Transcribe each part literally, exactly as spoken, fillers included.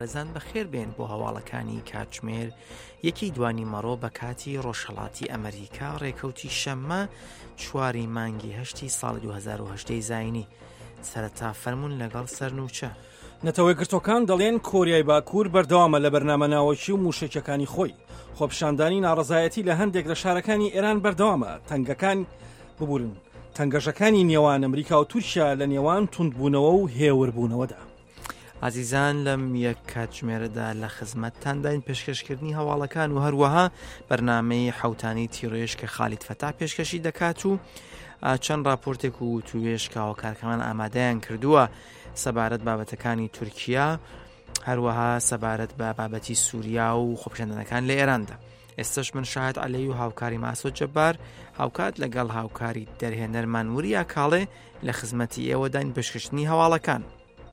بەزان بەخێر بێن بۆ هەواڵەکانی کاتژمێر یەکی دوانی مەڕۆ بە کاتی ڕۆژهەڵاتی ئەمریکا ڕێکەوتی شەممە چواری مانگی هەشتی ساڵی دوو هەزار و هەشت زاینی سەرەتا فەرموون لەگەڵ سەرنووچە. نەتەوەی گرتوەکان دەڵێن کۆریای باکوور بەردەوامە لە بەرنامە ناوەکی و موشەکەکانی خۆی. خۆپیشاندانی ناڕەزایەتی لە هەندێک لە شارەکانی ئێران بەردەوامە. تەنگەکان ببورن تەنگەژەکانی نێوان ئەمریکا و تورکیا لە نێوان توندبوونەوە و هێوربوونەوەدا. عزیزان لەم یەک کاتژمێرەدا لە خزمەتتانداین پێشکەشکردنی هەواڵەکان و هەروەها بەرنامەی حەوتانی تیڕێژ کە خالید فەتا پێشکەشی دەکات و چەند راپۆرتێک و توێش کاوەکارکەمان ئامادەیان کردووە سەبارەت بابەتەکانی تورکیا هەروەها سەبارەت بە بابەتی سووریا و خۆپیشاندنەکان لە ئێراندا. ئێستش من شاهد عەلەی و هاوکاری ماسۆد جەبار هاوکات لەگەڵ هاوکاری دەرهێنەرمان وریا کاڵێ لە خزمەتی ئێوەداین پێشکەشتنی هەواڵەکان.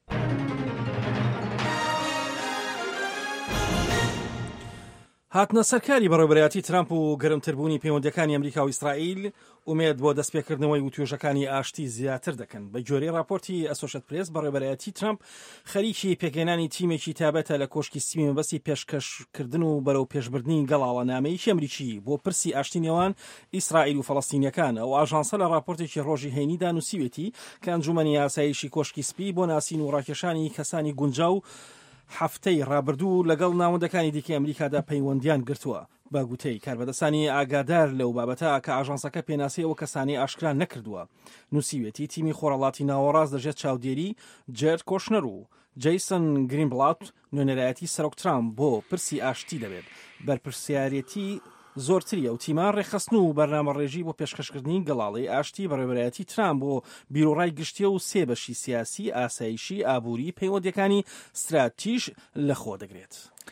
هاتنە سەرکاری بەڕێوەبەرایەتی ترامپ و گەرمتربوونی پەیوەندیەکانی ئەمریکا و ئیسرائیل ئومێد بۆ دەستپێکردنەوەی وتوێژەکانی ئاشتی زیاتر دەکەن. بە گوێرەی راپۆرتی ئەسۆشێتد پرێس بەڕێوەبەرایەتی ترامپ خەریکی پێکهێنانی تیمێکی تابەتە لە کۆشکی سیمی مەبەستی پێشکەشکردن و بەرەو پێشبردننی گەڵاوەنامەیەکی ئەمریکی بۆ پرسی ئاشتی نێوان ئیسرائیل و فەڵەستینیەکانە و ئاژانسە لە راپۆرتێکی ڕۆژی هەینیدا نووسیوێتی کە ئەنجومەنی یاساییشی کۆشکی سپی بۆ ناسین و ڕاکێشانی کەسانی گونجاو هەفتەی ڕابردوو لەگەڵ ناوەندەکانی دیکە ئەمریکادا پەیوەندیان گرتووە. بە گوتەی کاربەدەستانی ئاگادار لەو بابەتە کە ئاژانسەکە پێناسیەوە کەسانی ئاشکرا نەکردووە. نووسیوێتی تیمی خۆڕەڵاتی ناوەڕاست دەژێت چاودێری جێرد کۆشنەر و جەیسن گرینبڵات نوێنەرایەتی سەرۆک ترامپ بۆ پرسی ئاشتی دەبێت. بەرپرسیارەتی زۆرتریە و تیمان ڕێخستن و بەرنامە ڕێژی بۆ پێشکەشکردنی گەڵاڵی ئاشتی بەڕێوەبەرایەتی ترامپ بۆ بیرۆڕای گشتیە و سێ بەشی سیاسی، ئاسایشی، ئابووری، پەیوەندیەکانی ستراتیژ لەخۆ دەگرێت.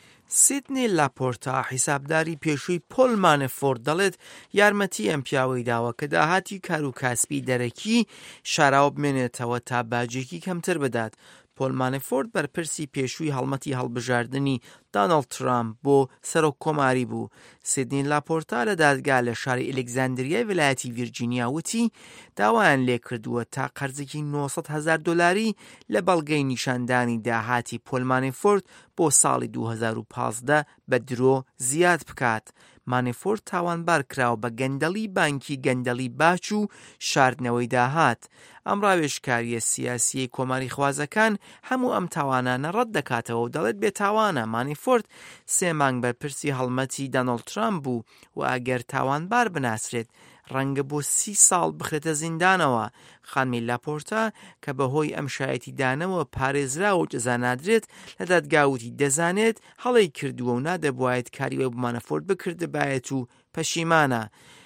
سیدنی لاپۆرتا حیسابداری پێشووی پۆل مانەفۆرت دەڵێت یارمەتی ئەم پیاوەی داوە کە داهاتی کار و کاسبی دەرەکی شاراوە بمێنێتەوە تا باجێکی کەمتر بدات. پۆل مانەفۆرت بەرپرسی پێشووی هەڵمەتی هەڵبژاردننی دانەڵد ترامپ بۆ سەرۆک کۆماری بوو. سیدنی لاپۆرتا لە دادگا لە شاری ئەلێکزاندریای ویلایەتی ڤیرجینیا وتی داوایان لێ کردووە تا قەرزێکی نۆ سەد هەزار دۆلاری لە بەڵگەی نیشاندانی داهاتی پۆل مانەفۆرت بۆ ساڵی دوو هەزار و پانزدە بە درۆ زیاد بکات. مانەفۆرت تاوانبار کراوە بە گەندەڵی بانکی گەندەڵی باچ و شاردنەوەی داهات. ئەم ڕاوێژکاریە سیاسیی کۆماری خوازەکان هەموو ئەم تاوانانە ڕەت دەکاتەوە و دەڵێت بێتاوانە. مانەفۆرت سێ مانگ بەرپرسی هەڵمەتی دانەڵد ترامپ بوو و ئەگەر تاوانبار بناسرێت ڕەنگە بۆ سی ساڵ بخرێتە زیندانەوە. خانمی لاپۆرتا کە بەهۆی ئەم شایەتی دانەوە پارێزراوە و جەزا نادرێت لە دادگاوتی دەزانێت هەڵەی کردووە و نادەبوایەت کاری وێ بۆ مانەفۆرت بکردبایەت و پەشیمانە.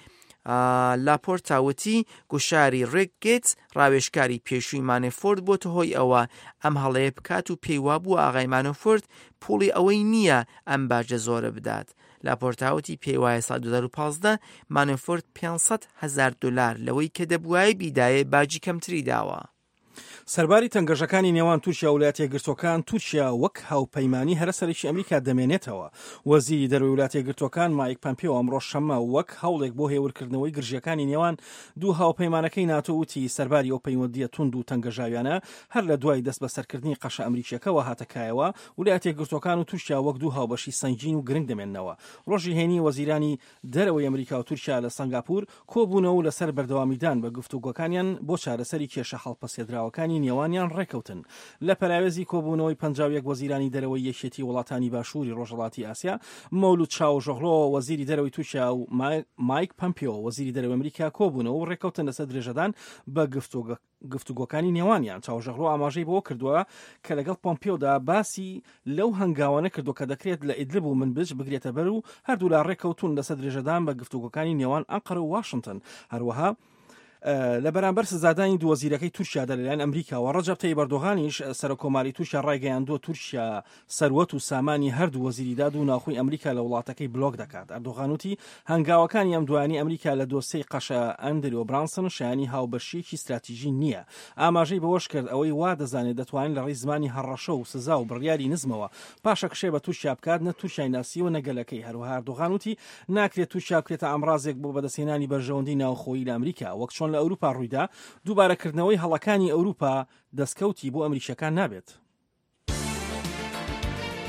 لاپۆرتا وتی گوشاری ڕێک گێتس ڕاوێژکاری پێشووی مانەفۆرت بۆتە هۆی ئەوە ئەم هەڵەیە بکات و پێی وابووە ئاغای مانەفۆرت پوڵی ئەوەی نییە ئەم باجە زۆرە بدات. لاپۆرتاوتی پێی وایە ساڵ دوو هەزار و پانزدە مانەفۆرت پێنج هەزار دۆلار لەوەی کە دەبوایە بیدایە باجی کەمتری داوە. سەرباری تەنگەژەکانی نێوان تورکیا و وڵاتە یەکگرتووەکان تورکیا وەک هاوپەیمانی هەرەسەرێکی ئەمریکا دەمێنێتەوە. وەزیری دەرەوەی وڵاتە یەکگرتووەکان مایک پۆمپیۆ ئەمڕۆ شەممە وەک هەوڵێک بۆ هێورکردنەوەی گرژیەکانی نێوان دوو هاوپەیمانەکەی ناتۆ وتی سەرباری ئەو پەیوەندیە توند و تەنگەژاویانە هەر لە دوای دەست بەسەرکردنی قەشە ئەمریکیەکەوە هاتەکایەوە وڵاتە یەکگرتووەکان و تورکیا وەک دوو هاوبەشی سەنگین و گرنگ دەمێننەوە. ڕۆژی هەینی وەزیرانی دەرەوەی ئەمریکا و تورکیا لە سنگاپور کۆبوونەوە و لەسەر بەردەوامیدان بە گفتوگۆکانیان بۆ چارەسەری کێشە هەڵپەسێدراوەکانی نێوانیان ڕێکەوتن. لە پەراوێزی کۆبوونەوەی پەنجاو و یەک وەزیرانی دەرەوەی یەکێتی وڵاتانی باشووری ڕۆژهەڵاتی ئاسیا مەولود چاوژۆغلۆ وەزیری دەرەوەی تورکیا و مایک پۆمپیۆ وەزیری دەرەوەی ئەمریکا کۆبوونەوە و ڕێکەوتن لەسەر درێژەدان بە گفتوگۆکانی نێوانیان. چاوژۆغلۆ ئاماژەی بۆ کردووە کە لەگەڵ پۆمپیۆدا باسی لەو هەنگاوانە کردو کە دەکرێت لە ئیدلب و منبج بگرێتە بەر و هەردوو لا ڕێکەوتون لەسەر درێژەدان بە گفتوگۆکانی نێوان ئەنقەرە و واشنگتن. هەروەها لە بەرامبەر سزادانی دوو وەزیرەکەی تورکیا لەلایەن ئەمریکا و ڕەجەب تەیب ئەردۆغانیش سەرۆکۆماری تورکیا ڕایگەیاندووە تورکیا سەروەت و سامانی هەردوو وەزیریداد و ناوخۆی ئەمریکا لە وڵاتەکەی بلۆک دەکات. ئەردۆغان وتی هەنگاوەکانی ئەم دوانی ئەمریکا لە دۆسەی قەشە ئەندریۆ برانسن شایانی هاوبەشیەکی استراتیژی نییە. ئاماژەی بەوەش کرد ئەوەی وا دەزانێت دەتوانین لە ڕێی زمانی هەڕەشە و سزا و بڕیاری نزمەوە پاشە کشێ بە تورکیا بکات نە تورکیای ناسی و نەگەلەکەی. هەروەها ئەردۆغان وتی ناکرێت تورکیا بکرێتە ئامڕازێک بۆ بەدەستهێنانی بەرژەوەندی ناوخۆیی لە ئەمریکا وەک چۆن لە ئەوروپا ڕوویدا دووبارەکردنەوەی هەڵەکانی ئەوروپا دەستکەوتی بۆ ئەمریکیەکان نابێت.